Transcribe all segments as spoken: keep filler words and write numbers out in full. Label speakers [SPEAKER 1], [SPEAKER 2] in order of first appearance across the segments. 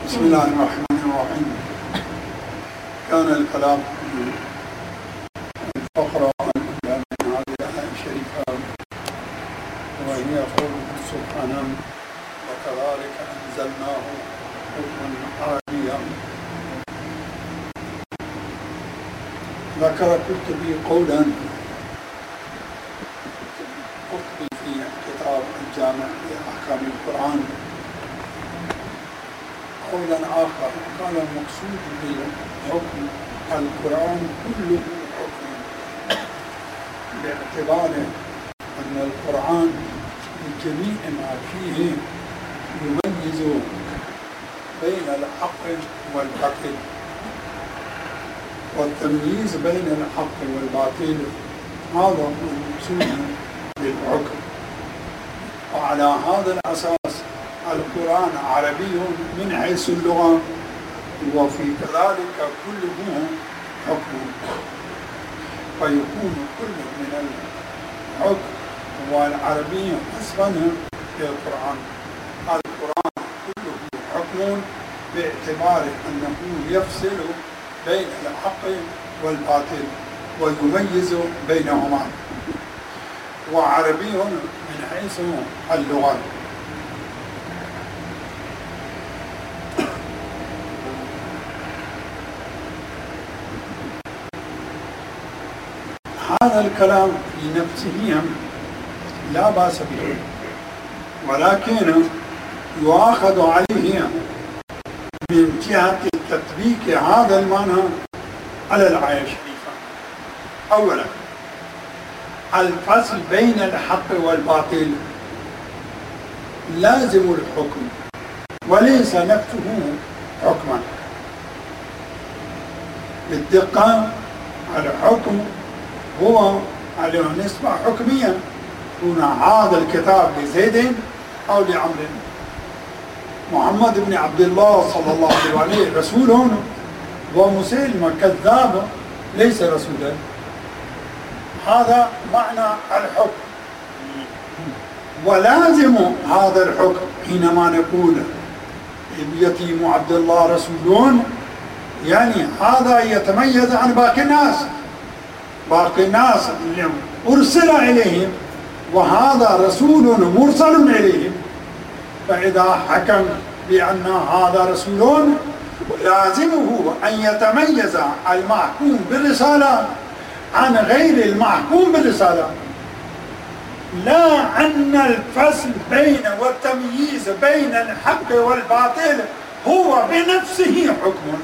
[SPEAKER 1] بسم الله الرحمن الرحيم. كان الكلام في الفقرة الأولى من هذه الآية الشريفة وهي قوله سبحانه وكذلك أنزلناه حكما عربيا. ذكر القرطبي قولا قرطبي في كتاب الجامع لأحكام القرآن قولا آخر، قال المقصود بالحكم القرآن كله حكم، باعتبار أن القرآن بجميع ما فيه يميز بين الحق والباطل، والتمييز بين الحق والباطل هذا هو المقصود بالحكم. وعلى هذا الأساس القرآن عربي من حيث اللغة، وفي كذلك كله حكم، فيكون كل من الحكم والعربي حسبا للقرآن. القرآن كله حكم باعتبار أنه يفصل بين الحق والباطل ويميز بينهما، وعربي من حيث اللغة. هذا الكلام في نفسه لا بأس به، ولكن يؤاخذ عليه من جهة تطبيق هذا المعنى على الآية الشريفة. أولا، الفصل بين الحق والباطل لازم الحكم وليس نفسه حكما. بالدقة الحكم هو على نسبة حكمية، هنا هذا الكتاب لزيد أو لعمر. محمد بن عبد الله صلى الله عليه وسلم رسول، ومسيلمة كذاب ليس رسولا. هذا معنى الحكم، ولازم هذا الحكم حينما نقول يتيم عبد الله رسول، يعني هذا يتميز عن باقي الناس. باقي الناس أرسل إليهم، وهذا رسول مرسل إليهم. فإذا حكم بأن هذا رسول لازمه أن يتميز المحكوم بالرسالة عن غير المحكوم بالرسالة، لا أن الفصل بين والتمييز بين الحق والباطل هو بنفسه حكم.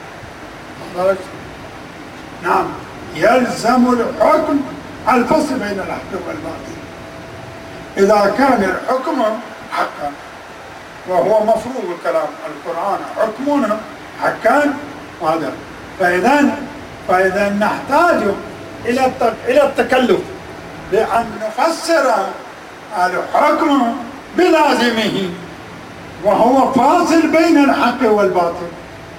[SPEAKER 1] نعم، يلزم الحكم الفصل بين الحق والباطل إذا كان الحكم حقا، وهو مفروض الكلام. القرآن حكمنا حقا هذا. فإذا فإذا نحتاج إلى إلى التكلف بأن نفسر الحكم بلازمه، وهو فاصل بين الحق والباطل.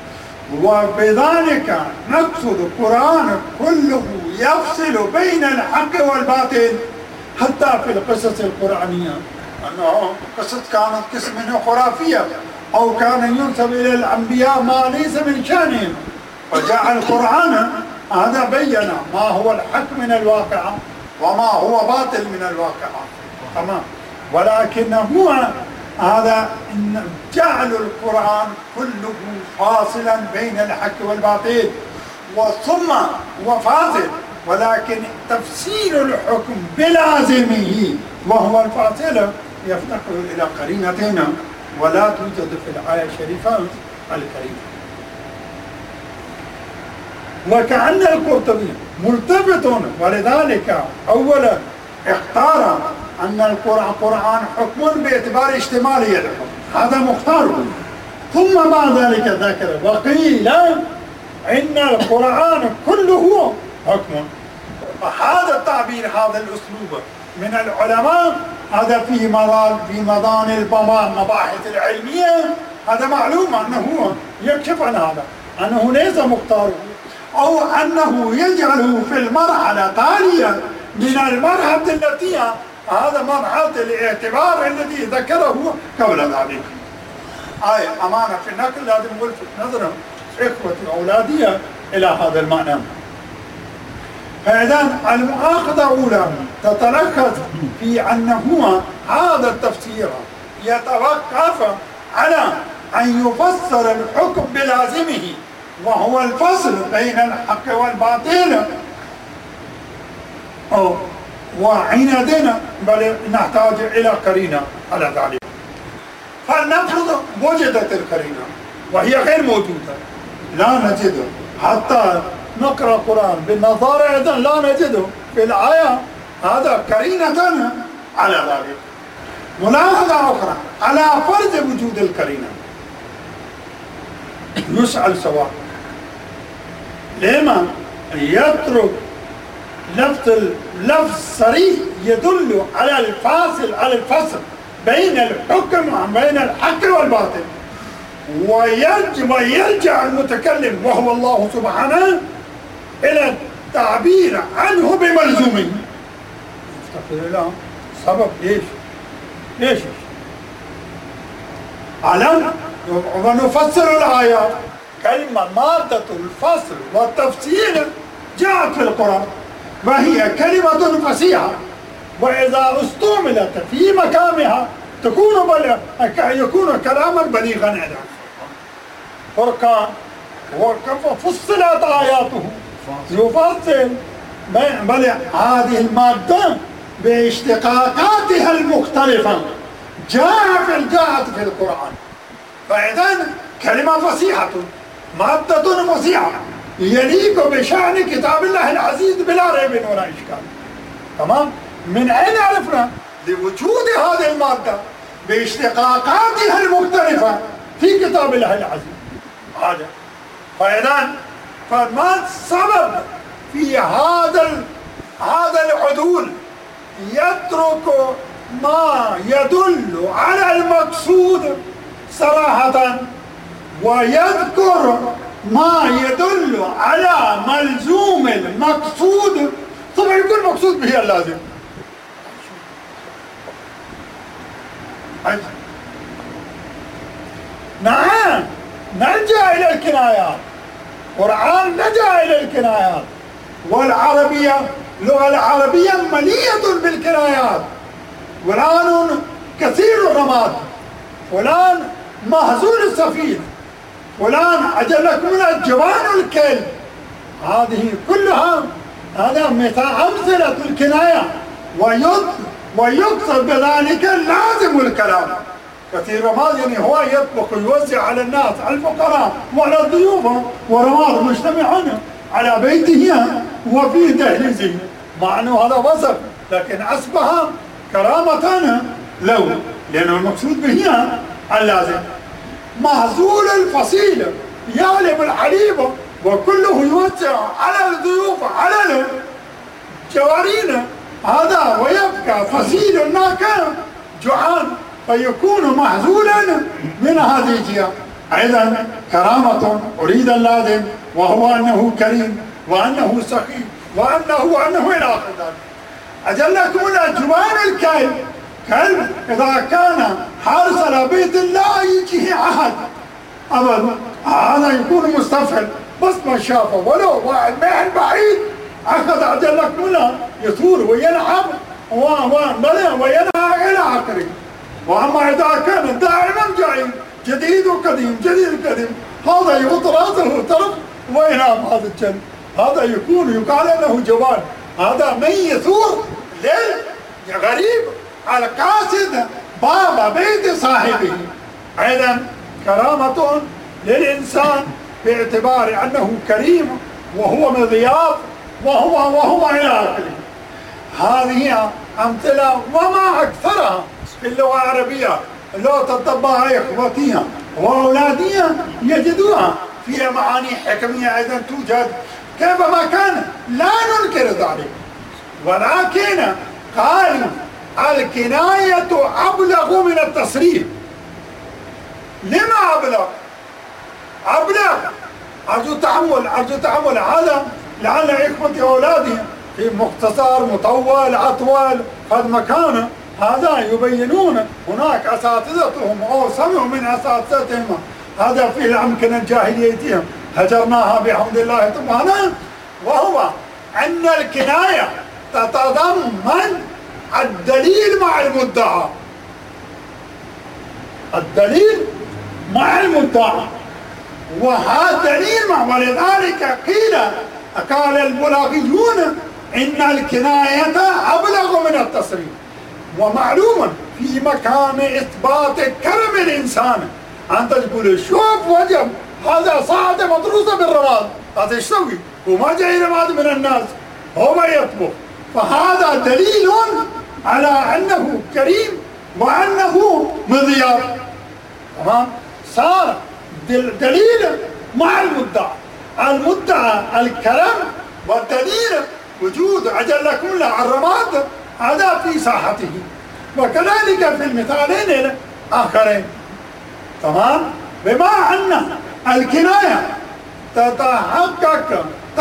[SPEAKER 1] وبذلك نقصد القرآن كله يفصل بين الحق والباطل، حتى في القصص القرآنية أنه قصة كانت قسم خرافية أو كان ينسب إلى الأنبياء ما ليس من شأنهم، فجاء القرآن هذا بين ما هو الحق من الواقع وما هو باطل من الواقع. تمام. ولكن هو هذا جعل القرآن كله فاصلا بين الحق والباطل، وثم هو فاصل، ولكن تفسير الحكم بلازمه وهو الفاصل يفتح إلى قرينتين ولا توجد في الآية الشريفة الكريمة. وكأن القرطبي ملتفت، ولذلك أولا اختار أن القرآن حكم باعتبار اشتمالية الحكم، هذا مختاره. ثم بعد ذلك ذكر وقيل إن القرآن كله حكم. فهذا التعبير، هذا الأسلوب من العلماء، هذا في مضان في مضان المباحث العلمية، هذا معلوم أنه يكشف عن هذا، أنه ليس مختاره، أو أنه يجعله في المرحلة تالية من المرحلة التي هذا مرحلة الاعتبار الذي ذكره قبل ذلك. آية أمانة في النقل لازم نلفت نظر إخوتي وأولادي إلى هذا المعنى. فإذا المؤاخذة الأولى تتركز في أنه هذا التفسير يتوقف على أن يفسر الحكم بلازمه، وهو الفصل بين الحق والباطل، وعندنا بل نحتاج إلى قرينة على ذلك. فلنفرض وجدت القرينة وهي غير موجودة، لا نجده حتى نقرأ القرآن بالنظارة أيضا لا نجده في الآية، هذا قرينة على ذلك. ملاحظة أخرى على فرض وجود القرينة، يسأل سواء لما يترك لفظ لفظ صريح يدل على الفاصل على الفصل بين الحكم وبين الحق والباطل، ويرجع, ويرجع المتكلم وهو الله سبحانه إلى التعبير عنه بملزومه. استغفر الله، سبب ليش؟ ليش؟ علم ونفسر الآيات. كلمة مادة الفصل والتفسير جاءت في القرآن وهي كلمة فصيحة، وإذا استعملت في مكانها تكون بل... يكون كلاما بليغا عندنا. فرقان وفصلت آياته يفصل بل هذه المادة باشتقاقاتها المختلفة جاء في جاءت في القرآن. فإذا كلمة فصيحة مادة فصيحة يليق بشأن كتاب الله العزيز بلا ريب ولا إشكال. تمام؟ من أين عرفنا؟ لوجود هذه المادة باشتقاقاتها المختلفة في كتاب الله العزيز. هذا فإذا فما السبب في هذا هذا العدول؟ يترك ما يدل على المقصود صراحة ويذكر ما يدل على ملزوم المقصود، طبعا يكون المقصود به اللازم. نعم، نرجع إلى الكنايات. القرآن لجأ إلى الكنايات، والعربية اللغة العربية مليئة بالكنايات. فلان كثير الرماد، فلان مهزول السفينة، فلان أجلك من الجوان الكلب. هذه كلها هذا أمثلة الكناية، ويقصد بذلك لازم الكلام. كثير رماد يعني هو يطبخ ويوزع على الناس، على الفقراء وعلى الضيوف، ورماد مجتمعون على بيته وفي دهليزه، مع أنه هذا وصف لكن أصبح كرامة له، لأنه المقصود به اللازم. مهزول الفصيل يغلب الحليب وكله يوزع على الضيوف على الجوارين، هذا ويبقى فصيل ناكا جوعان، فيكون مهزولا من هذه الجهة. أيضا كرامة أريد اللازم، وهو أنه كريم وأنه سخي وأنه وأنه إلى آخر ذلك. أجلكم الأجوان الكلب، كلب إذا كان حارس على بيت الله يجيه عهد أبدا، هذا يكون مستفعل، بس ما شافه ولو واحد مهل بعيد أخذ أجلكم له يثور ويلعب وينهى إلى آخره. وأما إذا كان دائما جاي جديد وقديم جديد قديم، هذا يغط راسه طرف وينام هذا الجن، هذا يكون يقال له جوان، هذا من يثور للغريب القاصد باب بيت صاحبه. أيضا كرامة للإنسان باعتبار أنه كريم وهو مضياف وهو وهو إلى آخره. هذه أمثلة وما أكثرها في اللغة العربية، لو تطبقها إخوتي وأولادي يجدوها فيها معاني حكمية أيضا توجد كيفما كان، لا ننكر ذلك، ولكن قال الكناية أبلغ من التصريح. لما أبلغ؟ أبلغ أرجو تحمل أرجو تحمل هذا لعل إخوتي وأولادي في مختصر مطول أطول قد مكانه هذا يبينون هناك أساتذتهم أو سمعوا من أساتذتهم هذا في الأمكنة جاهليتهم هجرناها بحمد الله سبحانه، وهو أن الكناية تتضمن الدليل مع المدعى، الدليل مع المدعى، وهذا دليل مع، ولذلك قيل قال البلاغيون إن الكناية أبلغ من التصريح. ومعلوم في مكان إثبات كرم الإنسان أنت تقول شوف وجب هذا صعد مدروسة بالرماد، هذا ايش يسوي؟ هو ما جاي رماد من الناس، هو ما يطبخ، فهذا دليل على أنه كريم وأنه مضياف. تمام؟ صار دليل مع المدعى، المدعى الكرم والدليل وجود أجلكم له الرماد هذا في ساحته، وكذلك في المثالين الآخرين. تمام؟ بما أن الكناية تتحقق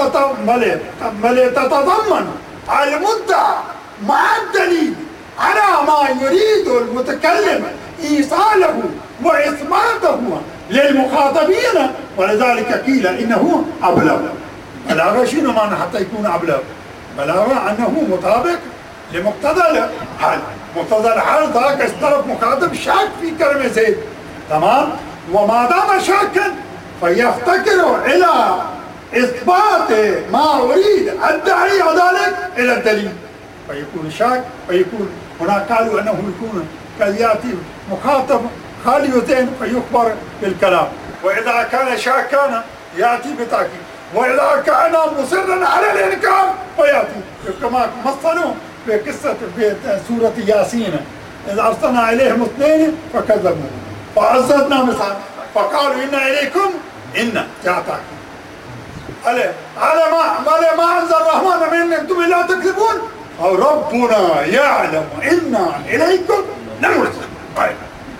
[SPEAKER 1] تتضمن المدعى مع الدليل على ما يريد المتكلم إيصاله وإثباته للمخاطبين، ولذلك قيل إنه أبلغ. بلاغة شنو معنى حتى يكون أبلغ؟ بلاغة أنه مطابق لمقتضى الحال، مقتضى الحال ذاك اصطرف مخاطب شاك في كلمة زيد. تمام؟ وما دام شاكا فيفتكر إلى إثبات ما أريد الداعي ذلك إلى الدليل، فيكون شاك، فيكون هناك قالوا أنه يكون قد يأتي مخاطب خالي ذهن فيخبر بالكلام، وإذا كان شاكا يأتي بتأكيد، وإذا كان مصرا على الإنكار فيأتي كما مثلوا في قصة في سورة ياسين إذ أرسلنا إليهم اثنين فكذبوا فعززنا مثلا فقالوا إنا إليكم إنا جاءتك على على ما على ما أنزل الرحمن من أنتم لا تكذبون أو ربنا يعلم إنا إليكم لمرسلون. طيب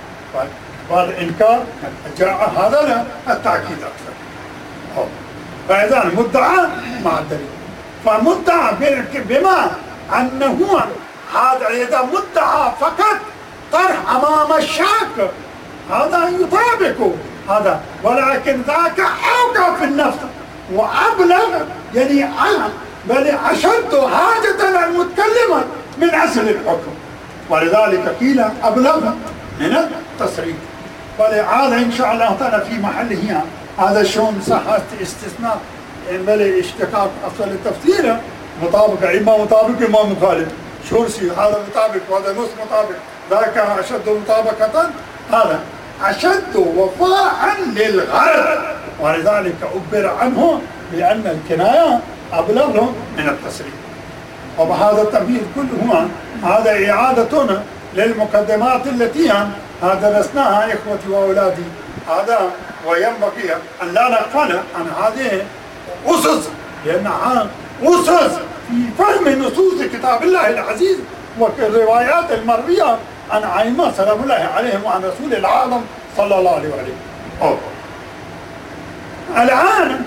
[SPEAKER 1] والإنكار جاء هذا التأكيد أكثر. فإذا المدعى مع الدليل، فمدعى بما أنه هذا إذا مدعى فقط طرح أمام الشاك هذا يطابق هذا، ولكن ذاك أوقع في النفس وأبلغ يعني أعلم بل أشد حاجة المتكلم من أصل الحكم، ولذلك قيل أبلغ من التصريح. ولهذا إن شاء الله تعالى في محله هذا شون صحة استثناء بل اشتقاق أصل التفسير مطابق، إما مطابق إما مخالف، شون سي هذا مطابق وهذا نص مطابق، ذاك أشد مطابقة هذا أشد وفاء للغرض، ولذلك عبر عنه بأن الكناية أبلغ من التصريح. وبهذا التمهيد كله هذا إعادة للمقدمات التي درسناها إخوتي وأولادي، هذا وينبغي أن لا نغفل عن هذه أسس، لأنها أسس في فهم نصوص كتاب الله العزيز والروايات المروية عن أئمة سلام الله عليهم وعن رسول العالم صلى الله عليه وسلم. الآن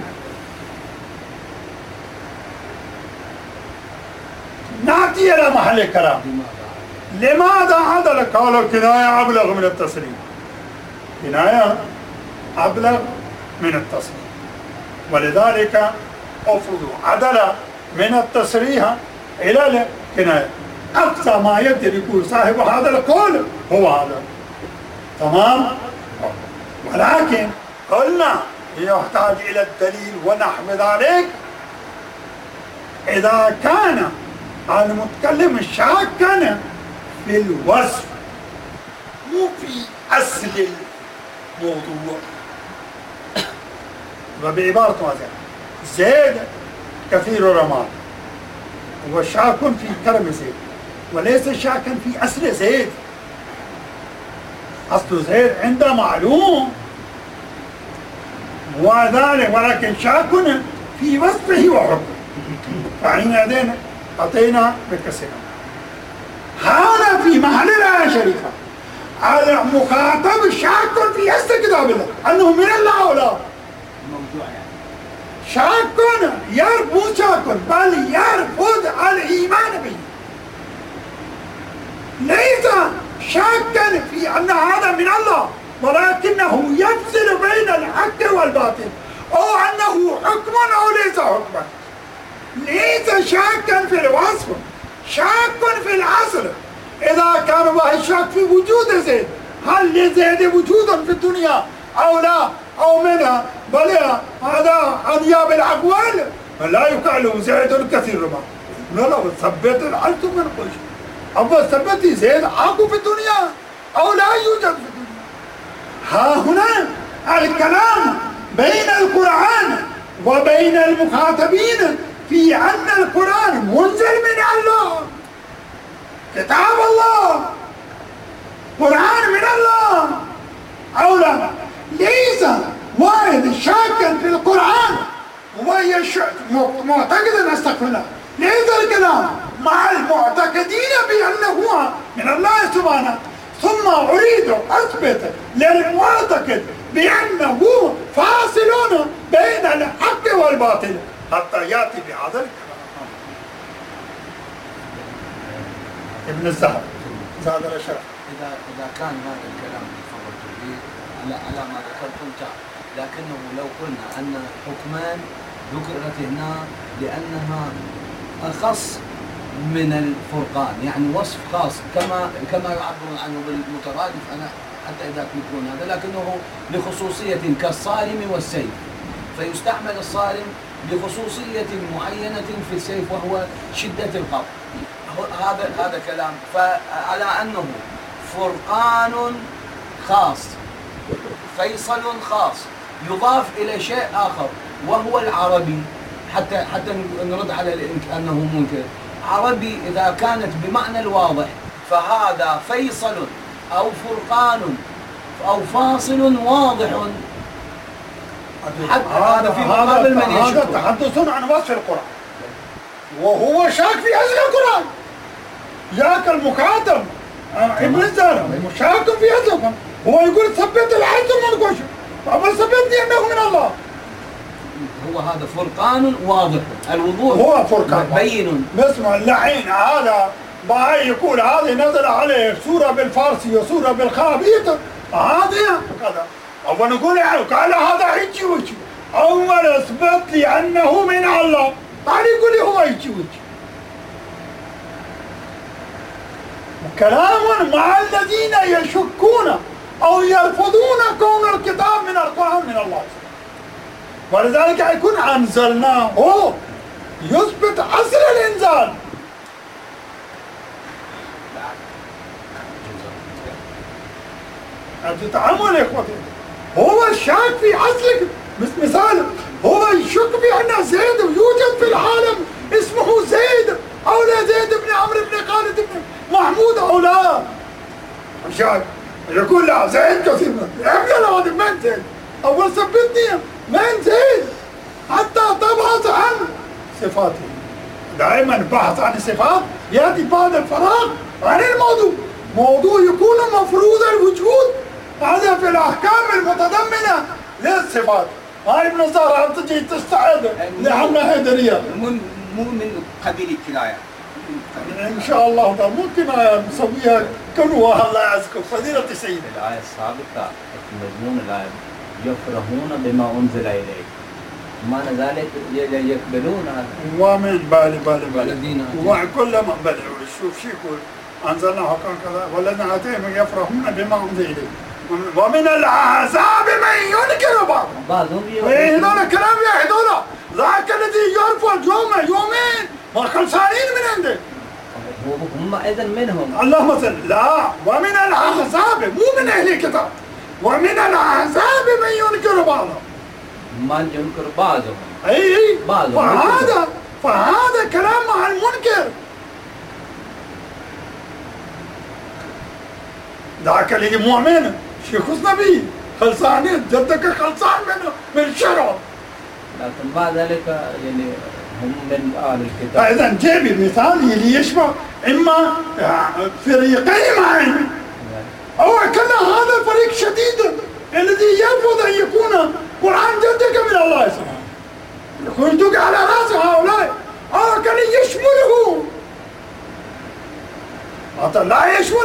[SPEAKER 1] نأتي إلى محل الكلام. لماذا عدل؟ قال الكناية أبلغ من التصريح، كناية أبلغ من التصريح، ولذلك أفرض عدل من التصريح إلى الكناية. أقصى ما يقدر يقول صاحب هذا القول هو هذا. تمام؟ ولكن قلنا يحتاج إلى الدليل ونحو ذلك إذا كان المتكلم شاكا في الوصف مو في أصل الموضوع. وبعبارة واضحة زيد كثير الرماد هو شاك في كرم زيد وليس شاكا في أصل زيد. أصل زيد عنده معلوم وذلك، ولكن شاك في وصفه وحكمه، فحينئذ أعطينا بالكسر. هذا في محل الآية الشريفة المخاطب شاك في أصل كتاب الله أنه من الله أو لا، شاك يرفض شاك بل يرفض الإيمان به. ليس شاكا في أن هذا من الله، ولكنه يفصل بين الحق والباطل، أو أنه حكم أو ليس حكما. ليس شاكا في الوصف، شاك في الأصل. إذا كان الله الشاك في وجود زيد، هل لزيد وجود في الدنيا أو لا أو منها؟ بل هذا أنياب الأقوال، لا يقال زيد كثير ما لا لا ثبت العلت من قش أو ثبت زيد أكو في الدنيا أو لا يوجد في الدنيا. ها هنا الكلام بين القرآن وبين المخاطبين في أن القرآن منزل من الله، كتاب الله، قرآن من الله أو لا. ليس واحد شاكا في القرآن ومعتقدا استغفر الله، ليس الكلام مع المعتقدين بأنه هو من الله سبحانه، ثم أريد أثبت للمعتقد بأنه فاصل بين الحق والباطل حتى يأتي بهذا الكلام. ابن الزهر زاد الأشرف.
[SPEAKER 2] إذا إذا كان هذا الكلام تفضلت به على على ما ذكرتم، لكنه لو قلنا أن حكمان ذكرت هنا لأنها أخص من الفرقان، يعني وصف خاص كما كما يعبرون عنه بالمترادف، أنا حتى إذا يكون هذا، لكنه لخصوصية كالصارم والسيف، فيستعمل الصارم لخصوصية معينة في السيف وهو شدة القطع. هذا هذا كلام، فعلى أنه فرقان خاص، فيصل خاص، يضاف إلى شيء آخر وهو العربي، حتى حتى نرد على أنه منكر. عربي إذا كانت بمعنى الواضح فهذا فيصل أو فرقان أو فاصل واضح، حتى هذا في مقابل من يشك.
[SPEAKER 1] هذا تحدث عن وصف القرآن، وهو شاك في أصل القرآن. جاك المخاطب ابن الزهر شاك في أصله، هو يقول ثبت العز من قش، فما ثبتني أنه من الله.
[SPEAKER 2] هو هذا فرقان واضح، الوضوح
[SPEAKER 1] هو فرقان
[SPEAKER 2] بين.
[SPEAKER 1] بسمع اللعين هذا ما يقول هذه نزل عليه سورة بالفارسي وسورة بالخابيط، هذه كذا، أو نقول قال هذا هيجي وجه، أول أثبت لي أنه من الله، بعد يقول لي هو هيجي وجه. كلام مع الذين يشكون أو يرفضون كون الكتاب من القرآن من الله، ولذلك يكون أنزلناه، هو يثبت أصل الإنزال. تتعامل يا إخوتي، هو الشاك في أصل، مثال هو يشك بأن زيد يوجد في العالم اسمه زيد، أو لا زيد بن عمرو بن خالد بن محمود أو لا. شاك يقول لا زيد كثير، ابن هذا من زيد؟ أول ثبتني من زيد حتى تبحث عن صفاته. دائما البحث عن الصفات يأتي بعد الفراغ عن الموضوع. موضوع يكون مفروض الوجود، هذا في الأحكام المتضمنة للصفات. هاي ابن الزهر أنت تجي تستعد لعنا هدرية،
[SPEAKER 2] مو من قبيل الكناية
[SPEAKER 1] إن شاء الله. ده ممكن نسويها كنوها، الله يعزكم فضيلة سيدي.
[SPEAKER 3] الآية السابقة مضمون الآية يفرحون بما أنزل إليك، معنى ذلك يقبلون هذا.
[SPEAKER 1] ومن بالي بالي بالي وكل ما بالي. شوف شو يقول أنزلناه كان كذا، والذين آتيهم يفرحون بما أنزل إليك، ومن الأحزاب من ينكر بعضهم.
[SPEAKER 3] بعضهم
[SPEAKER 1] هذول كلام يا هذول، ذاك الذي يرفض يوم يومين ما خلصانين من عنده.
[SPEAKER 3] هم إذن منهم.
[SPEAKER 1] اللهم صل. لا، ومن الأحزاب مو من أهل الكتاب، ومن الأحزاب من ينكر بعضهم.
[SPEAKER 3] من ينكر بعضهم.
[SPEAKER 1] أي أي.
[SPEAKER 3] بعضهم.
[SPEAKER 1] فهذا فهذا كلام مع المنكر. ذاك اللي مؤمن شيخ النبي خلصانين، جدك خلصان منه من شرعه.
[SPEAKER 3] لكن بعد ذلك يعني هم من أهل الكتاب.
[SPEAKER 1] فإذا جيب المثال اللي يشبه إما فريقين معين، أو كان هذا فريق شديد الذي يرفض أن يكون قرآن جدك من الله سبحانه، يكون يدق على رأس هؤلاء، أو كان يشمله، لا يشمل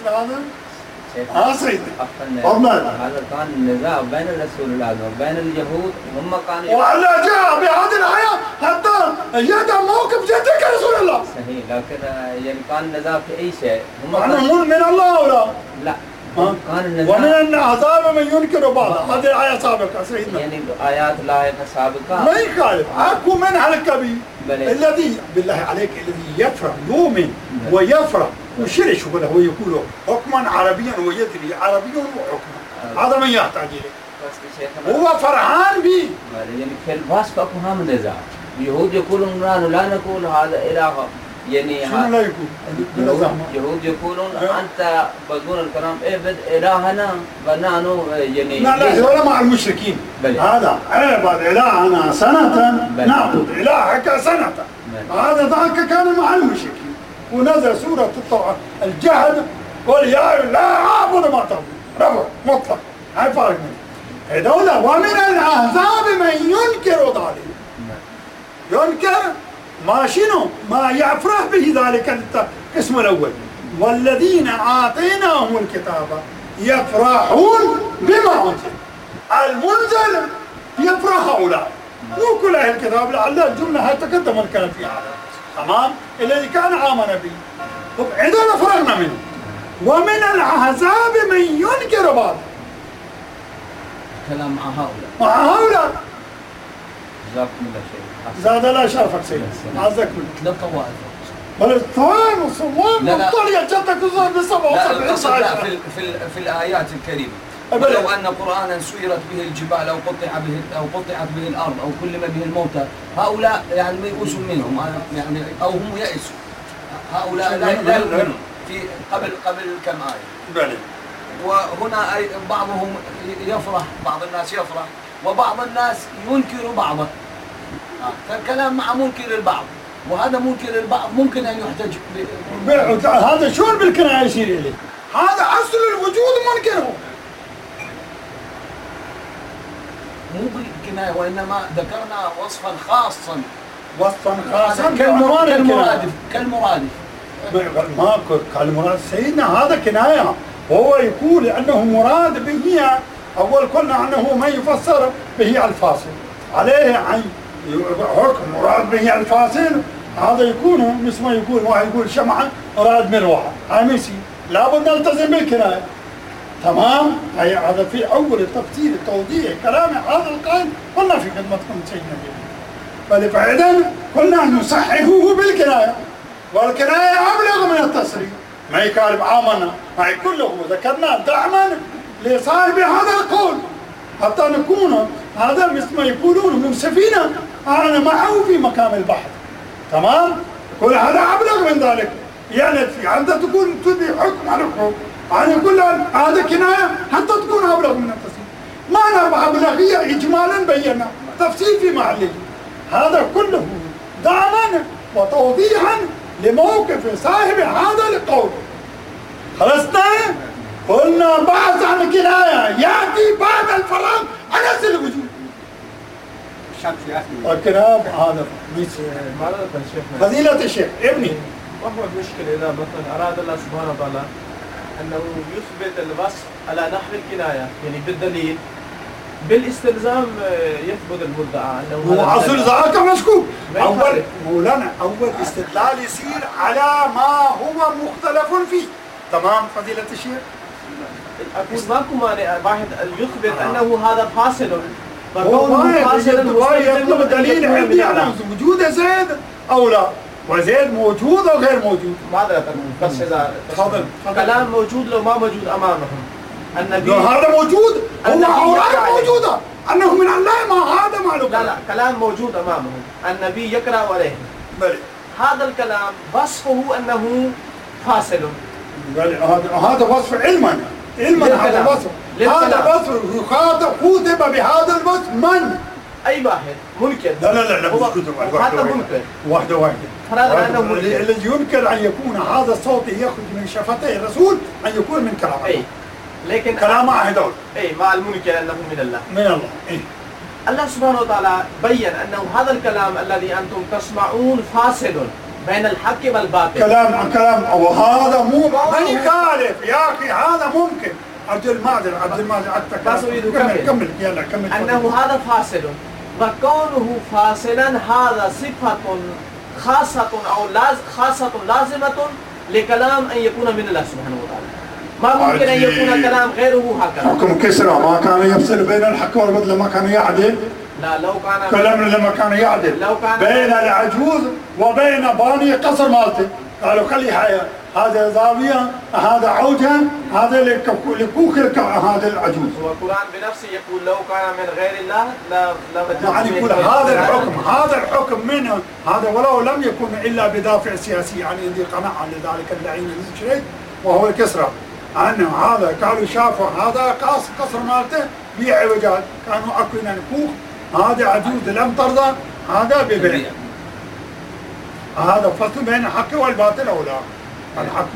[SPEAKER 1] هذا؟ اه سيدي تفضل.
[SPEAKER 3] هذا كان النزاع بين الرسول الله وبين اليهود، هم كانوا
[SPEAKER 1] وعلى جاء بهذه الآية حتى يدعم موقف جدك يا رسول الله.
[SPEAKER 3] صحيح، لكن يعني كان النزاع في أي شيء. هم
[SPEAKER 1] كانوا من الله ولا؟
[SPEAKER 3] لا.
[SPEAKER 1] كان
[SPEAKER 3] النزاع
[SPEAKER 1] ومن الأحزاب من ينكر بعض. هذه الآية سابقة سيدنا.
[SPEAKER 3] يعني آيات لاحقة سابقة.
[SPEAKER 1] ما يخالف، أكو منها الكبير الذي بالله عليك الذي يفرح يؤمن ويفرح وشري شغله هو يقول حكما عربيا ويدري عربيا وحكما، هذا من يحتاج إليه. هو فرحان به.
[SPEAKER 3] يعني في الفاس فاكو هم نزاع. اليهود يقولون لا نقول هذا إله، يعني
[SPEAKER 1] شنو لا يقول؟
[SPEAKER 3] اليهود يقولون أنت بدون الكلام اعبد إلهنا ونحن يعني
[SPEAKER 1] لا لا هذول مع المشركين. هذا اعبد إلهنا سنة نعبد إلهك سنة. هذا ذاك كان مع المشركين، ونزل سورة الجهل قل يا لا أعبد ما تعبد ربع مطلق، هاي فرق منه. هذول ومن الأحزاب من ينكر ذلك. ينكر ما شنو؟ ما يفرح به ذلك القسم الأول. والذين آتيناهم الكتاب يفرحون بما أنزل. المنزل يفرح هؤلاء، مو كل أهل الكتاب، لعل الجملة هاي تقدم الكلام فيها. تمام؟ الذي كان آمن به. طب عندنا فرغنا منه. ومن الأحزاب من ينكر بعض.
[SPEAKER 2] كلام مع هؤلاء.
[SPEAKER 1] مع هؤلاء.
[SPEAKER 3] جزاكم الله خير.
[SPEAKER 1] زاد الله شرفك سيدي. عزك
[SPEAKER 2] لا طوائف.
[SPEAKER 1] بل الطوائف والصوام والطلية جدك وزاد بسبعة وسبعين
[SPEAKER 2] صحيح. في في في الآيات الكريمة. ولو أن قرآنا سيرت به الجبال أو قطع به أو قطعت به الأرض أو كلم به الموتى، هؤلاء يعني ما يئوس منهم يعني أو هم يئسوا. هؤلاء لا لا يؤمنون في قبل قبل كم آية.
[SPEAKER 1] بلى.
[SPEAKER 2] وهنا بعضهم يفرح، بعض الناس يفرح وبعض الناس ينكر بعضه. فالكلام مع منكر البعض، وهذا منكر البعض ممكن أن يحتج
[SPEAKER 1] ب... هذا شلون بالكناية يصير إليه؟ هذا أصل الوجود منكره.
[SPEAKER 2] مو بالكناية، وإنما ذكرنا وصفا خاصا.
[SPEAKER 1] وصفا خاصا
[SPEAKER 2] كالمرادف كالمرادف
[SPEAKER 1] ما كالمرادف سيدنا، هذا كناية. هو يقول أنه مراد به، أول قلنا أنه ما يفسر به الفاصل عليه عين حكم مراد به الفاصل. هذا يكون مثل ما يقول واحد يقول شمعة مراد مروحة، عميسي لابد نلتزم بالكناية. تمام؟ هي هذا في أول التفسير التوضيح كلام هذا القائل قلنا في خدمتكم سيدنا بل فإذا قلنا نصححه بالكناية، والكناية أبلغ من التصريح. ما يكالب عامنا، ما يقول له ذكرنا دعما لصاحب هذا القول حتى نكون هذا مثل ما يقولون منصفين أنا معه في مقام البحث. تمام؟ كل هذا أبلغ من ذلك. يعني أنت تكون تدي حكم على الحكم، أنا يقول هذا كناية حتى تكون أبلغ من التفسير. ما نربح أبلغية إجمالا بينا، تفسير في محله. هذا كله دعما وتوضيحا لموقف صاحب هذا القول. خلصنا؟ قلنا بعض عن الكناية يأتي بعد الفراغ عن أصل الوجود. والكلام هذا فضيلة الشيخ ابني.
[SPEAKER 4] وهو المشكلة إذا مثلا أراد الله سبحانه وتعالى أنه يثبت الوصف على نحو الكناية، يعني بالدليل بالاستلزام يثبت المدعى أنه
[SPEAKER 1] هو أصل ذاك مشكوك. أول مولانا أول استدلال يصير على ما هو مختلف فيه. تمام فضيلة الشيخ؟
[SPEAKER 4] أكيد ماكو مانع واحد يثبت آه. أنه هذا فاصل.
[SPEAKER 1] هو يطلب دليل عندي على وجود زيد أو لا، وزيد موجود أو غير موجود.
[SPEAKER 4] ماذا بس إذا تفضل كلام موجود لو ما موجود أمامهم. النبي
[SPEAKER 1] هذا موجود، هو أوراق موجودة أنه من الله، ما هذا معلوم.
[SPEAKER 4] لا لا كلام موجود أمامهم، النبي يقرأ عليه.
[SPEAKER 1] بلي.
[SPEAKER 4] هذا الكلام وصفه أنه فاصل.
[SPEAKER 1] بلي. هذا وصف علما علما هذا الوصف. هذا وصف يخاطب كتب بهذا الوصف من؟
[SPEAKER 4] أي واحد منكر.
[SPEAKER 1] لا لا لا لا
[SPEAKER 4] هذا منكر.
[SPEAKER 1] واحدة واحدة.
[SPEAKER 4] هذا أنه منكر.
[SPEAKER 1] الذي ينكر أن يكون هذا الصوت يخرج من شفتي الرسول أن يكون من كلام الله.
[SPEAKER 4] أي. لكن
[SPEAKER 1] كلام هذول.
[SPEAKER 4] أي مع المنكر أنه من الله.
[SPEAKER 1] من الله. إيه.
[SPEAKER 4] الله سبحانه وتعالى بين أنه هذا الكلام الذي أنتم تسمعون فاصل. بين الحق والباطل.
[SPEAKER 1] كلام كلام وهذا مو ما يخالف يا اخي، هذا ممكن. عبد الماجد عبد الماجد
[SPEAKER 4] بس أريد
[SPEAKER 1] كمل
[SPEAKER 4] أكمل.
[SPEAKER 1] كمل يلا كمل.
[SPEAKER 4] أنه هذا فاصل، وكونه فاصلا هذا صفة خاصة أو لاز خاصة لازمة لكلام أن يكون من الله سبحانه وتعالى. ما ممكن أن يكون كلام غيره هكذا.
[SPEAKER 1] حكم كسرى ما كان يفصل بين الحق والباطل، ما كان يعدل.
[SPEAKER 4] لا لو كان
[SPEAKER 1] كلام لما كان يعدل
[SPEAKER 4] لو كان
[SPEAKER 1] بين العجوز وبين باني قصر مالته، قالوا خلي حياة هذا زاوية هذا عوجة هذا لكوك هذا العجوز.
[SPEAKER 4] والقرآن بنفسه يقول لو كان من غير الله لا لا
[SPEAKER 1] يعني يقول هذا الحكم هذا الحكم منه هذا ولو لم يكن إلا بدافع سياسي، يعني عندي قناعة لذلك اللعين الشريك وهو الكسرى عنه هذا قالوا شافوا هذا قاص قصر مالته بعوجات كانوا أكلنا نكوك، هذا عجوز لم ترضى هذا ببيع. هذا فصل بين الحق والباطل أو لا؟ الحق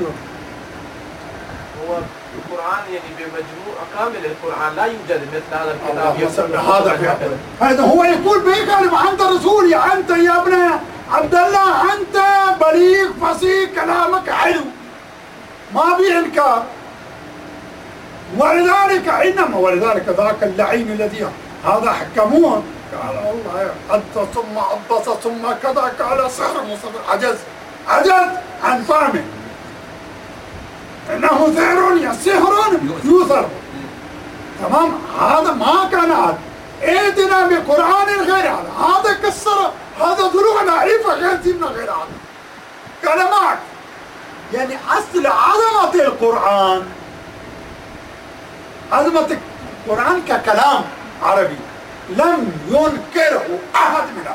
[SPEAKER 4] هو القرآن يعني بمجموع كامل القرآن لا يوجد مثل هذا الكتاب.
[SPEAKER 1] هذا هذا هو يقول بيقال أنت رسولي، أنت يا ابن عبد الله أنت بليغ فصيح كلامك حلو ما بيه إنكار. ولذلك إنما ولذلك ذاك اللعين الذي هذا حكموه قال الله أنت ثم عبس ثم كذا قال سحر مصطفى عجز عجز عن فهمه إنه سحر سحر يوثر. تمام هذا ما كان هذا ائتنا بقرآن غير هذا، هذا كسر هذا ضلوع نعرفه غير سيبنا غير هذا كلمات. يعني أصل عظمة القرآن عظمة القرآن ككلام عربي لم ينكره أحد منهم،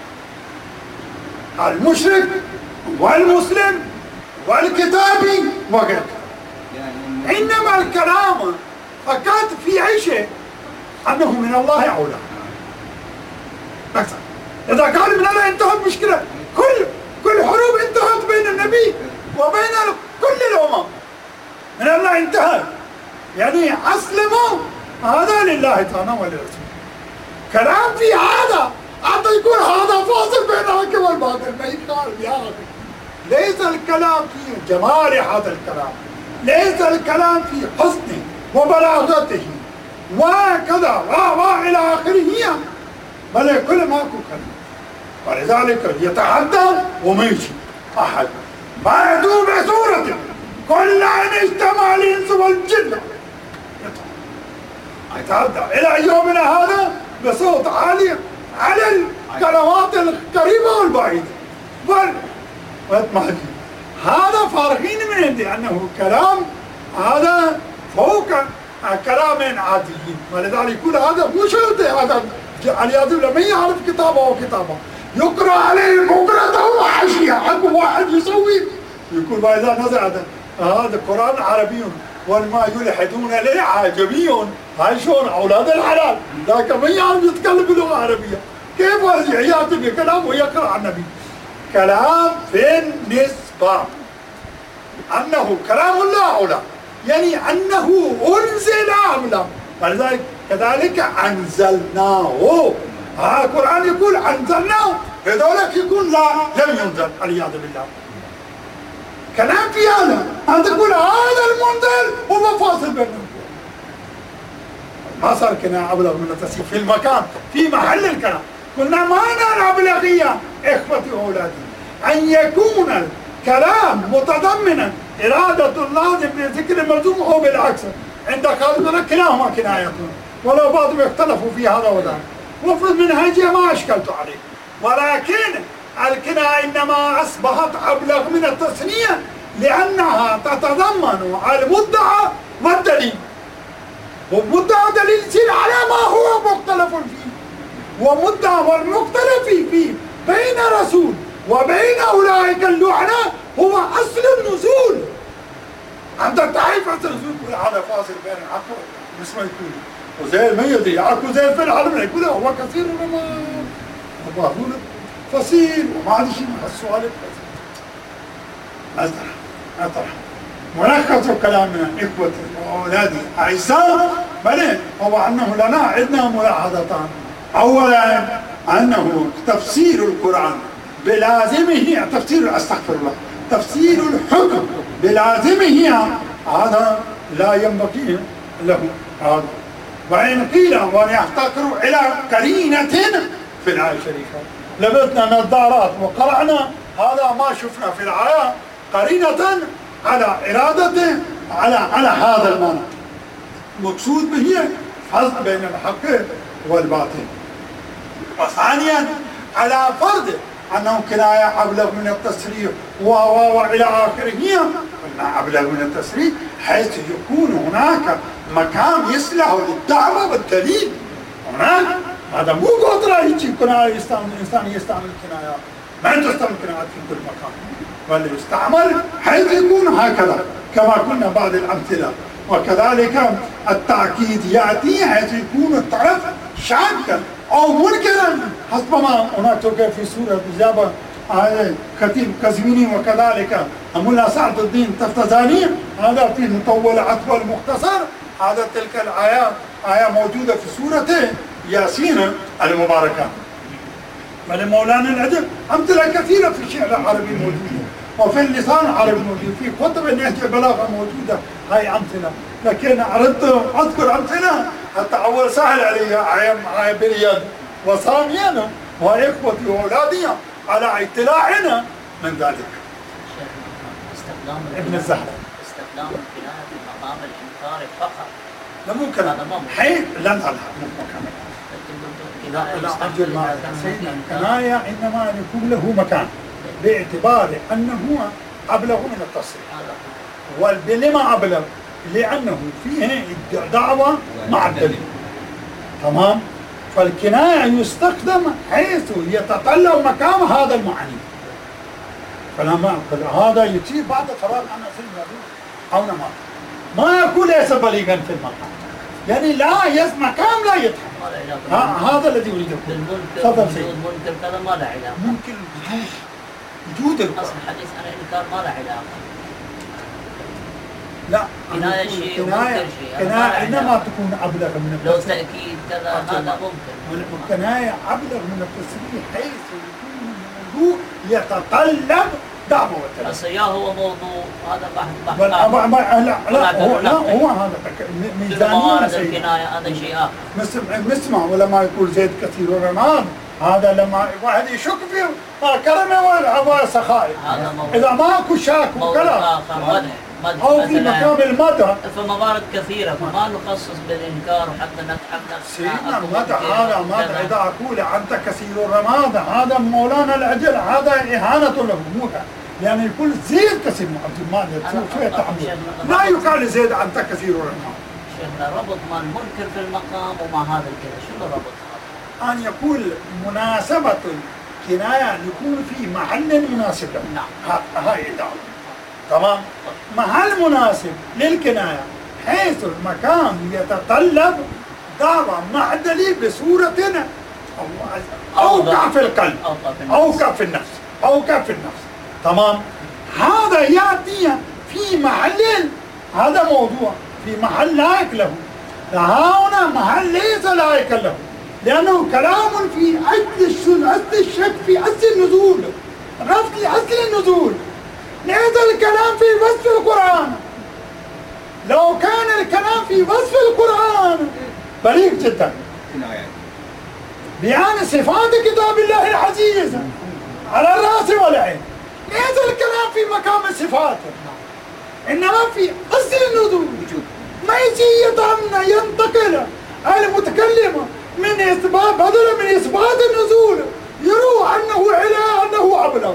[SPEAKER 1] المشرك والمسلم والكتابي وغيره. إنما الكلام فقط في أي شيء أنه من الله أولى. بس إذا كان من الله انتهت مشكلة، كل كل حروب انتهت بين النبي وبين كل الأمم من الله انتهت. يعني أسلموا هذا لله تعالى ولرسوله. كلام في هذا حتى يكون هذا فاصل بين الحق والباطل ما يقال يا أخي. ليس الكلام في جمال هذا الكلام، ليس الكلام في حسنه وبلاغته وكذا و إلى آخره، بل كل ما كو كلام. ولذلك يتحدى وما يجي أحد فأتوا بسورة كل أن اجتمع الإنس والجن يتحدى إلى يومنا هذا بصوت عالي على القنوات القريبة والبعيدة. هذا فارغين من عندي أنه كلام هذا فوق كلام عاديين. ولذلك يقول هذا مو شرط هذا الياذ بالله ما يعرف كتابه وكتابه يقرأ عليه بكرة وعشية حق واحد يسوي يقول وإذا نزل هذا هذا قرآن عربي وما يلحدون ليه عجمي. هاي شلون أولاد الحلال ذاك ما يعرف يتكلم بلغة عربية كيف هذا يأتي بكلام ويقرأ عن النبي. كلام في النسبة أنه كلام الله أو لا، يعني أنه أنزل أم لا. ولذلك كذلك أنزلناه. ها القرآن يقول أنزلناه، هذولك يقول لا لم ينزل والعياذ بالله. كلام في هذا أنت تقول هذا المنزل هو فاصل بينهم. ما صار كنا أبلغ من التسيير في المكان في محل الكلام. قلنا ما نرى أبلغية إخوتي وأولادي أن يكون الكلام متضمنا إرادة اللازم بذكر الملزوم أو بالعكس. عندك هذا كلاهما كنايتون ولو بعضهم اختلفوا في هذا وذاك. وفرض منهجية ما أشكلت عليه، ولكن الكناية إنما أصبحت أبلغ من التثنية لأنها تتضمن المدعى والدليل، ومدعى دليل يصير على ما هو مختلف فيه، ومدعى والمختلف فيه بين رسول وبين أولئك اللعنة هو أصل النزول. أنت تعرف أصل النزول يقول هذا فاصل بين الحق مثل ما يقول وزي الميت يعرفوا زي في العالم يقول هو كثير وما أبوه فصيل وما عاد شيء من السؤال أزرع أطرح. ملخص كلامنا إخوتي وأولادي أعزاء بل هو أنه لنا عندنا ملاحظتان. أولا أنه تفسير القرآن بلازمه تفسير استغفر الله تفسير الحكم بلازمه هذا لا ينبغي له هذا. وإن قيل وأن يفتقر إلى قرينة في الآية الشريفة لبسنا نظارات وقرأنا هذا ما شفنا في الآية قرينة على إرادته على على هذا المعنى مقصود به فصل بين الحق والباطل. وثانيا على فرض أنه كناية أبلغ من التصريح وإلى آخره قلنا أبلغ من التصريح حيث يكون هناك مكان يصلح للدعوة والدليل. هناك هذا مو قدرة يجي كناية يستعمل الإنسان يستعمل كناية ما تستعمل كنايات في كل مكان بل يستعمل حيث يكون هكذا كما قلنا بعض الأمثلة. وكذلك التأكيد يأتي حيث يكون الطرف شاكا أو منكرا حسب ما هناك في سورة الإجابة هذا خطيب قزويني وكذلك ملا سعد الدين تفتزاني هذا في مطول عتبة المختصر هذا تلك الآية آية موجودة في سورة ياسين المباركة. بل مولانا العجب أمثلة كثيرة في الشعر العربي موجودة وفي اللسان العربي موجود في كتب النهج البلاغة موجودة هاي أمثلة. لكن أردت أذكر أمثلة حتى أول سهل عليها آية باليد وثانيا وإخوتي وأولادي على اطلاعنا من ذلك. ابن الزهرة
[SPEAKER 5] استخدام الكناية في مقام الإنكار فقط
[SPEAKER 1] لا ممكن حين لا نظهر مكان الكناية إنما يكون له مكان باعتبار أنه أبلغ من التصريح. ولما أبلغ؟ لأنه فيه دعوة مع الدليل. تمام؟ فالكناية يستخدم حيث يتطلب مكان هذا المعني. فلما هذا يصير بعد فراغ عن أصل أو نما ما يكون ليس بليغا في المقام يعني لا يسمع كام لا يتحمل. هذا الذي أريد أقول.
[SPEAKER 5] تفضل سيدي. منكر كذا ما له علاقة.
[SPEAKER 1] ممكن وجود وجود
[SPEAKER 5] أصل الحديث عن الإنكار ما له علاقة.
[SPEAKER 1] لا
[SPEAKER 5] كناية شيء
[SPEAKER 1] كناية كناية إنما تكون أبلغ من
[SPEAKER 5] لو تأكيد كذا هذا ممكن.
[SPEAKER 1] الكناية أبلغ من التصريح حيث يكون الموضوع يتطلب دعوة والتلف.
[SPEAKER 5] بس يا هو موضوع هذا بحث بحث.
[SPEAKER 1] لا لا هو لا هو هذا ميزانية
[SPEAKER 5] الكناية هذا شيء آخر.
[SPEAKER 1] نسمع نسمع ولما يقول زيد كثير الرماد هذا لما واحد يشك فيه كرمه ولا سخائف. إذا ماكو شك وكلام. أو في مقام المدح
[SPEAKER 5] في موارد كثيرة فما نخصص بالإنكار وحتى نتحدث.
[SPEAKER 1] سيدنا المدح هذا مدح إذا أقول أنت كثير الرماد هذا مولانا الأجل هذا إهانة له مو يعني يقول زيد كثير عبد المال شو التعبير لا يقال زيد أنت كثير الرماد.
[SPEAKER 5] شيخنا ربط ما المنكر في المقام وما هذا الكذا شو الربط هذا؟
[SPEAKER 1] أن يقول مناسبة الكناية يكون في محل مناسب له.
[SPEAKER 5] نعم.
[SPEAKER 1] هاي دعوة. تمام؟ محل مناسب للكناية حيث المكان يتطلب دعوة مع الدليل بصورة أوقع في القلب أوقع في النفس أوقع في النفس. تمام؟ هذا يأتي في محل هذا موضوع في محل لائق له. هنا محل ليس لائقا له لأنه كلام في أصل أصل الشك في أصل النزول رفض أصل النزول. هذا الكلام في وصف القرآن. لو كان الكلام في وصف القرآن بليغ جدا بيان صفات كتاب الله العزيز على الرأس والعين. هذا الكلام في مقام الصفات إنما في أصل النزول ما يجي يضمن ينتقل المتكلم من إثبات بدلا من إثبات النزول يروح أنه إله أنه أبلغ.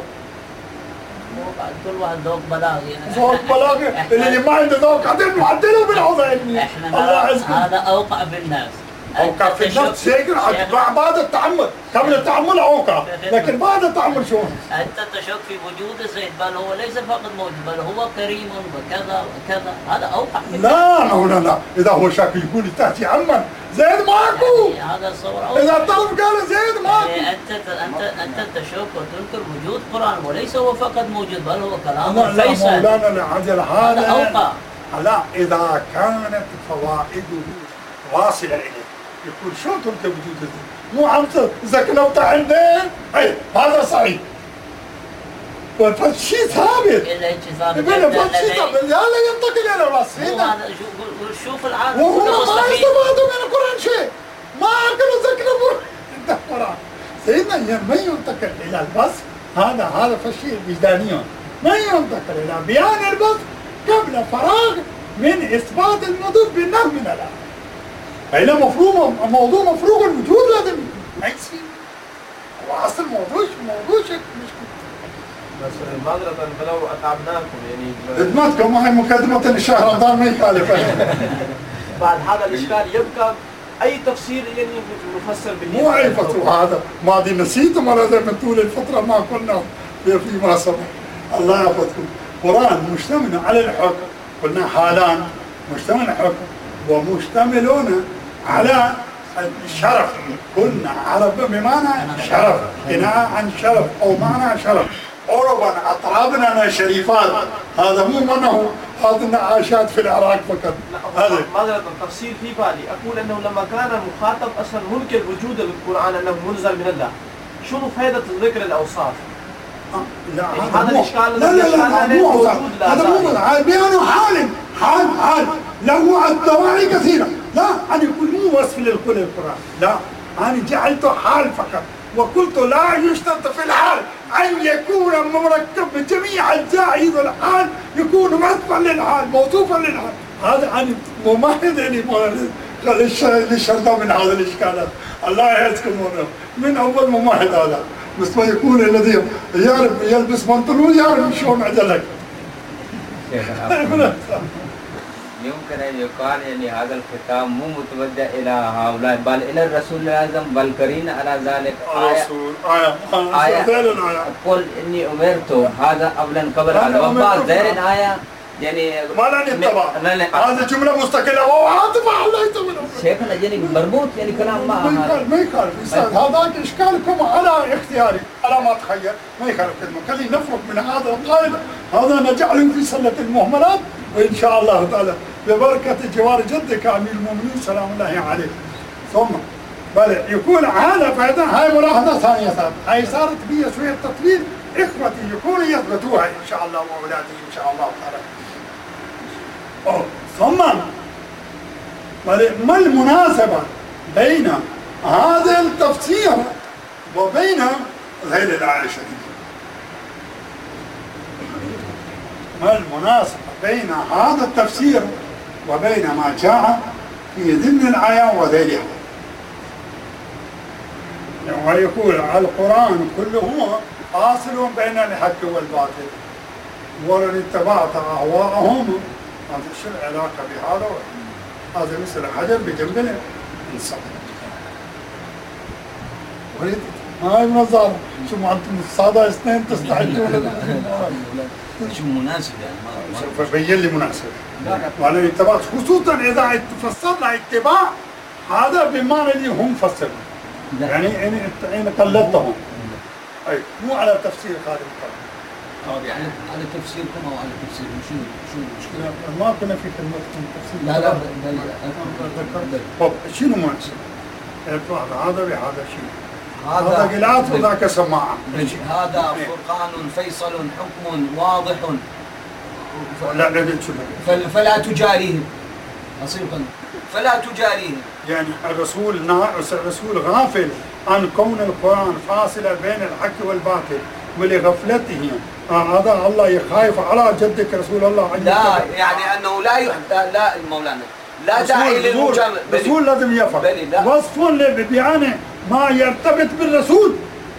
[SPEAKER 5] كل واحد ذوق بلاغي.
[SPEAKER 1] ذوق بلاغي اللي ما عنده ذوق عدل معدله بالعظة علمية.
[SPEAKER 5] احنا هذا اوقع في الناس.
[SPEAKER 1] اوقع في النفس هيك بعد التعمل قبل التعمل اوقع لكن بعد التعمل شو؟
[SPEAKER 5] انت تشك في وجود زيد بل هو ليس فقط موجود بل هو كريم وكذا وكذا هذا اوقع في النفس.
[SPEAKER 1] لا لا لا اذا هو شاك يقول تاتي عما زيد ماكو.
[SPEAKER 5] يعني هذا الصور
[SPEAKER 1] اذا طلب قال زيد ماكو.
[SPEAKER 5] يعني انت انت انت تشك وتنكر وجود قرآن وليس هو فقط موجود بل هو كلام
[SPEAKER 1] فيصل. لا مولانا العجل هذا
[SPEAKER 5] اوقع.
[SPEAKER 1] لا اذا كانت فوائده واصله اليه يقول شو تنكر وجود زيد؟ مو عم اذا كلمت عندين اي هذا صحيح فالشيء ثابت.
[SPEAKER 5] الا هيك ثابت.
[SPEAKER 1] بلا فالشيء ثابت لا لا ينتقل الى الراس.
[SPEAKER 5] مو هذا شوف العالم
[SPEAKER 1] وهم
[SPEAKER 5] كله
[SPEAKER 1] ما
[SPEAKER 5] مستفيد.
[SPEAKER 1] استفادوا من القران شيء. ما اكلوا ذكر القران. سيدنا ما ينتقل الى البث. هذا هذا فالشيء وجداني. ما ينتقل الى بيان البث قبل فراغ من اثبات النظر بالنفي من الآن. فإلى مفروض موضوع مفروغ الوجود لازم ما يصير. هو اصل الموضوع موضوع شكل مش
[SPEAKER 4] بس معذرة فلو اتعبناكم يعني
[SPEAKER 1] خدمتكم هاي مقدمة الشهر رمضان ما يخالف.
[SPEAKER 4] بعد هذا الاشكال يبقى اي تفسير يعني نفسر به.
[SPEAKER 1] مو اي فترة هذا ماضي نسيت مرة زي ما تقول الفترة ما كنا فيما سبق. الله يحفظكم. القرآن مشتمل على الحكم، قلنا حالان مشتمل حكم ومشتملون على الشرف. قلنا عرب بمعنى شرف، كناية عن شرف او معنى شرف. عربا اطرابنا شريفات، هذا مو منه حاطنا عاشات في العراق فقط. هذا
[SPEAKER 4] معذرة التفسير في بالي اقول انه لما كان المخاطب اصلا منكر وجود القرآن انه منزل من الله، شنو فائدة ذكر الاوصاف؟
[SPEAKER 1] لا
[SPEAKER 4] هذا الاشكال
[SPEAKER 1] لا لا لا مو اوصاف، هذا مو بيانه حال حال حال له الدواعي كثيرة. لا أنا يقول مو وصف للكل القرآن، لا أنا جعلته حال فقط، وقلت لا يشترط في الحال أن يكون مركب بجميع أجزاء الحال، يكون وصفا للحال موصوفا للحال. هذا أنا ممهد للشرطة من هذا الإشكالات. الله يعزكم من أول ممهد هذا، بس ما يكون الذي يعرف يلبس بنطلون يعرف شلون عدلك.
[SPEAKER 3] يمكن أن يقال يعني هذا الختام مو متوجه إلى هؤلاء بل إلى الرسول الأعظم بل قرين على ذلك
[SPEAKER 1] آية آية آية
[SPEAKER 3] قل إني أمرت هذا قبل قبل هذا وبعد ذلك الآية يعني
[SPEAKER 1] ما لن يتبع. هذه جملة مستقلة وعاطفة الله يتبع.
[SPEAKER 3] شيخنا يعني مربوط يعني كلام ما
[SPEAKER 1] ما يخالف ما يخالف. هذاك إشكالكم على اختياري على ما تخيل ما يخالف كلمة. خلينا نفرق من هذا القائد، هذا نجعله في سلة المهملات وإن شاء الله تعالى ببركة جوار جدك أمير المؤمنين سلام الله عليه. ثم بل يكون هذا فإذا هاي ملاحظة ثانية ثالثة، هاي صارت بي شوية تطويل إخوتي يكونوا يثبتوها إن شاء الله وأولادي إن شاء الله تعالى. أوه. ثم ما المناسبة بين هذا التفسير وبين هذه الآية الشريفة؟ ما المناسبة بين هذا التفسير وبين ما جاء في ضمن الآية وذيلها؟ ويقول القرآن كله فاصل بين الحق والباطل ولن اتبعت أهواءهم. هذا شو العلاقة بهذا؟ هذا مثل حجر بجنب الإنسان. ولد هاي منظر شو ما أنتم الصادة اثنين تستعجلون.
[SPEAKER 2] شو مناسب يعني؟
[SPEAKER 1] فبين لي مناسب. ولن اتبعت خصوصا إذا فسرنا اتباع هذا بمعنى اللي هم فسروا. يعني يعني قلدتهم. أي مو على تفسير خارج القرآن.
[SPEAKER 2] طيب يعني على تفسيركم او على تفسير شو شو المشكله؟
[SPEAKER 1] ما كنا في كلمه تفسير.
[SPEAKER 2] لا لا
[SPEAKER 1] طب شنو مناسب؟ هذا بهذا شيء. هذا قلات وذاك سماعه.
[SPEAKER 2] هذا فرقان فيصل حكم واضح.
[SPEAKER 1] لا لا
[SPEAKER 2] شوف فلا تجاريهم. اصير فلا تجاريهم.
[SPEAKER 1] يعني الرسول ناقص، الرسول غافل عن كون القرآن فاصلا بين الحق والباطل ولغفلته. آه هذا الله يخايف على جدك رسول الله.
[SPEAKER 2] لا يعني انه لا يحتاج لا مولانا لا داعي للمجامله.
[SPEAKER 1] الرسول لازم يفهم وصف ببيانه ما يرتبط بالرسول.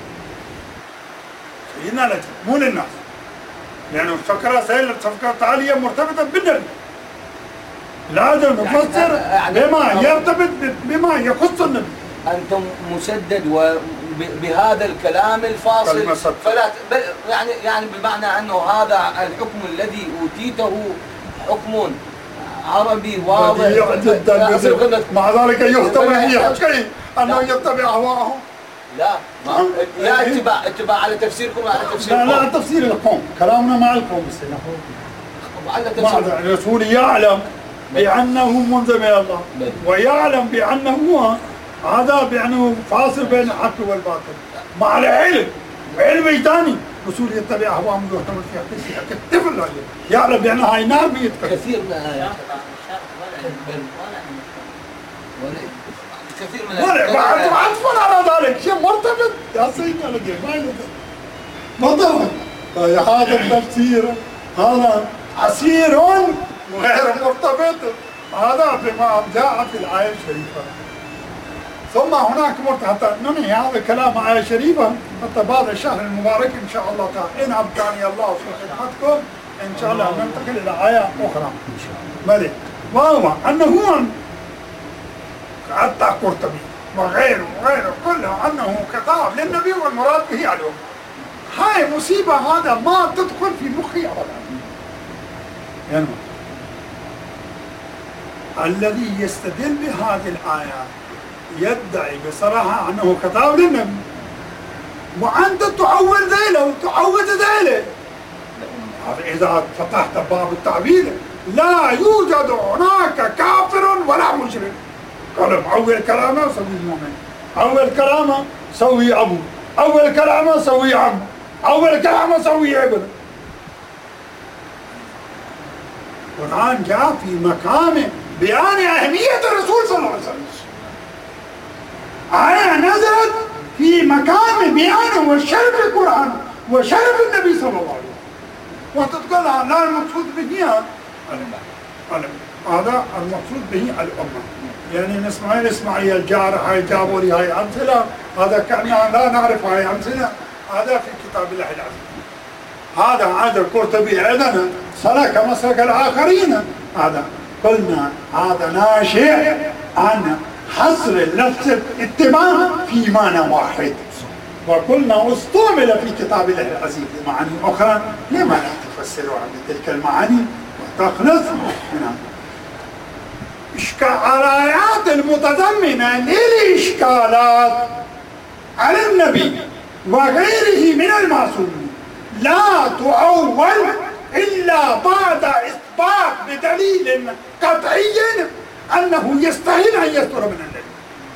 [SPEAKER 1] سيدنا لك مو للناس، لانه يعني الفكره سهله، الفكره عاليه مرتبطه بالنبي. لازم نفسر يعني بما يرتبط بما يخص النبي.
[SPEAKER 2] انتم مسدد وبهذا الكلام الفاصل فلا يعني يعني بمعنى انه هذا الحكم الذي اوتيته حكم عربي واضح
[SPEAKER 1] جدا، مع ذلك يهتم به حقه انه يتبع اهواءهم.
[SPEAKER 2] لا لا اتباع اتباع على تفسيركم وعلى تفسيركم.
[SPEAKER 1] لا لا تفسير القوم، كلامنا مع القوم بس
[SPEAKER 2] على تفسير
[SPEAKER 1] الرسول يعلم بأنه منزل من الله ويعلم بأنه هذا بأنه فاصل بين الحق والباطل مع العلم. علم ثاني رسول يتبع أهواهم ويهتم فيها تسيح كالطفل يعرف بأن هاي نار بيتكلم
[SPEAKER 2] كثير من الآيات كثير من
[SPEAKER 1] ولا بعد عطفا على ذلك شيء مرتبط يا سيدنا لدي ما يلزم مرتبط. هذا التفسير هذا عسير غير مرتبط، هذا بما جاء في الآية الشريفة. ثم هناك مرتبط حتى ننهي هذا الكلام آية شريفة حتى بعد الشهر المبارك إن شاء الله تعالى إن أبقاني الله في خدمتكم إن شاء الله ننتقل إلى آية أخرى إن شاء الله. بلى وهو أنه حتى قرطبي وغيره وغيره كله أنه كتاب للنبي والمراد به علوم. هاي مصيبة هذا ما تدخل في مخي أبدا. يعني الذي يستدل بهذه الآيات يدعي بصراحة أنه كتاب للنبي وأنت تعول ذيله وتعود ذيله. إذا فتحت باب التعبير لا يوجد هناك كافر ولا مشرك. قال أول كلامه سوي المؤمن، أول كلامه سوي أبو، أول كلامه سوي عم، أول كلامه سوي ابن. القرآن جاء في مقام بيان أهمية الرسول صلى الله عليه وسلم. آية نزلت في مقام بيان وشرف القرآن وشرف النبي صلى الله عليه وسلم. وتتقولها لا المقصود به هذا المقصود به الأمة. يعني نسمع نسمع يا الجار هاي جابوا لي هاي أمثلة، هذا كأننا لا نعرف هاي أمثلة، هذا في كتاب الله العزيز. هذا هذا القرطبي أيضا سلك مسلك الآخرين. هذا قلنا هذا ناشئ عن حصر اللفظ الاتباع في معنى واحد، وقلنا استعمل في كتاب الله العزيز بمعاني أخرى. لما لا تفسرها بتلك المعاني وتخلص منها؟ الآيات المتضمنة للإشكالات على النبي وغيره من المعصومين لا تؤول إلا بعد إثبات بدليل قطعي أنه يستحيل أن يصدر من النبي.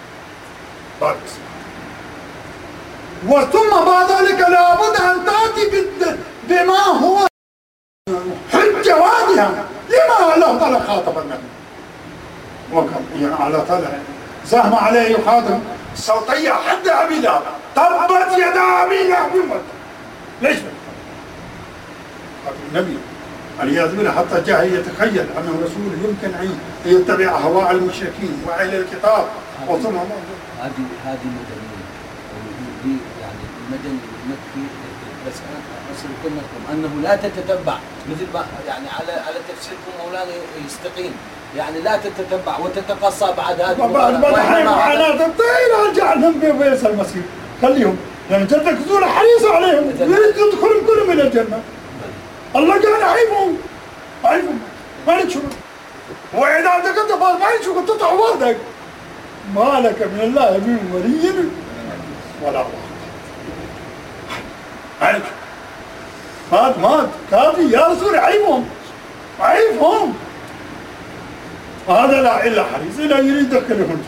[SPEAKER 1] وثم بعد ذلك لابد أن تأتي بما هو حجة واضحة. لما الله تعالى خاطب النبي وكم يعني على طلع زهم عليه يخاطب صوتية حد أبي لهب تبت يدا أبي لهب وتب. ليش النبي والعياذ بالله حتى جاء يتخيل أنه رسول يمكن أن يتبع أهواء المشركين وأهل الكتاب. وثم
[SPEAKER 2] هذه هذه مدنية دي يعني المدني المكي. بس أنا أصل كلمتكم أنه لا تتتبع مثل ما يعني على على تفسيركم مولانا يستقيم، يعني لا تتتبع وتتقصى بعد هذه
[SPEAKER 1] بعد بعد حين حالات الطير رجع لهم بيس المسير خليهم لأن جدك زور حريصة عليهم يريد يدخلون كلهم إلى الجنة. الله قال عيبهم عيبهم ما نشوف. وإذا دقت ما نشوف تطلع وردك ما لك من الله من ولي ولا واحد. عيب مات مات كافي يا رسول عيبهم عيبهم. هذا لا إلا حريص إلا يريد يدخلهم.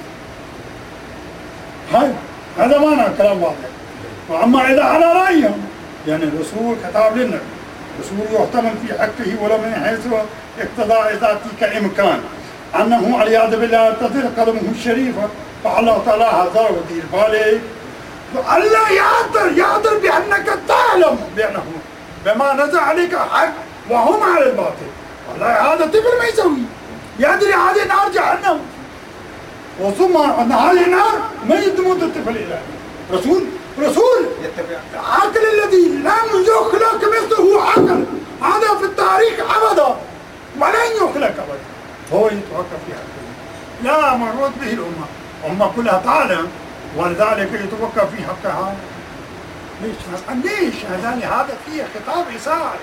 [SPEAKER 1] هاي هذا معنى كلام واضح. وأما إذا على رأيهم يعني الرسول كتاب لنا الرسول يحتمل في حقه ولا من حيث اقتضاء ذاته كإمكان أنه والعياذ بالله تزل قدمه الشريفة فالله تعالى هذا ودير بالك الله يقدر يقدر بأنك تعلم بأنه بما نزل عليك حق وهم على الباطل. والله هذا طفل ما يسوي يدري هذه نار جهنم وثم أن هذه النار ما يدمون الطفل إلى رسول رسول عقل الذي لم يخلق مثله عقل هذا في التاريخ أبدا ولن يخلق أبدا هو يتوقف في حقه لا مرود به الأمة الأمة كلها تعلم ولذلك يتوقف في حقها. ليش ليش هذا هذا فيه خطاب إساءة.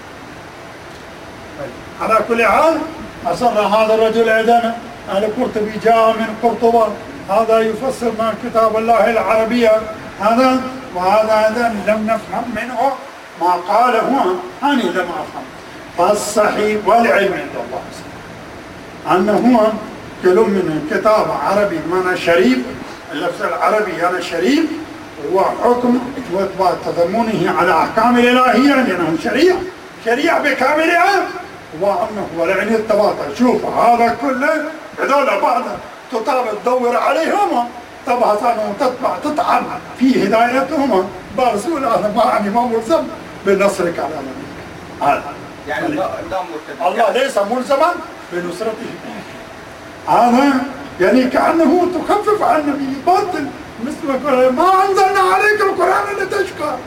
[SPEAKER 1] على كل حال أصر هذا الرجل أيضا القرطبي جاء من قرطبة هذا يفسر من كتاب الله العربية هذا وهذا أيضا لم نفهم منه ما قاله أنا لم أفهم. فالصحيح والعلم عند الله أنه كل من كتاب عربي معنى شريف اللفظ العربي أنا شريف وحكم وإثبات تضمنه على أحكام الإلهية لأنه شريعة شريعة بكاملها، وأنه ولعن التباطل. شوف هذا كله هذول بعض تطابق تدور عليهم تبحث عنهم تتبع تطعن في هدايتهم برسول هذا ما يعني ما ملزم بنصرك على النبي. هذا
[SPEAKER 3] يعني لا لا
[SPEAKER 1] الله ليس ملزما بنصرته. هذا يعني كأنه تخفف عن النبي باطل مثل ما أنزلنا عليك القرآن لتشقى.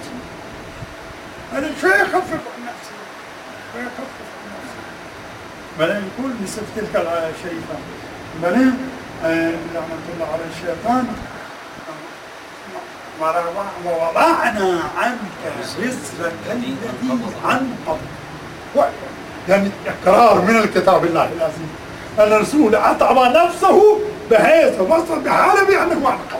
[SPEAKER 1] هذا شوي يخفف عن نفسه شوي يخفف عن نفسه. بل يقول بصف تلك الآية الشريفة بل لعنة الله على الشيطان ووضعنا عنك وزرك الذي عنقض. يعني إقرار من الكتاب الله العزيز أن الرسول أطعم نفسه بحيث وصل بحاله بأنه أنقض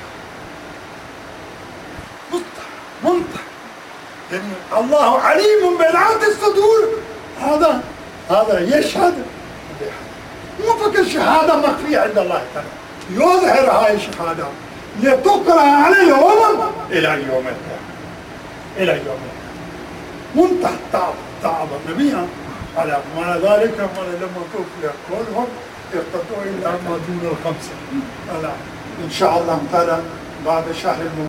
[SPEAKER 1] منطق. يعني الله عليم بذات الصدور. هذا هذا يشهد مو فقط شهادة مخفية عند الله تعالى، يظهر هاي الشهادة لتقرأ على الأمم إلى يوم القيامة إلى يوم القيامة. منتهى تعب تعب النبي على ما ذلك لما توفي كلهم يقتطعوا إلى ما دون الخمسة. إن شاء الله تعالى بعد شهر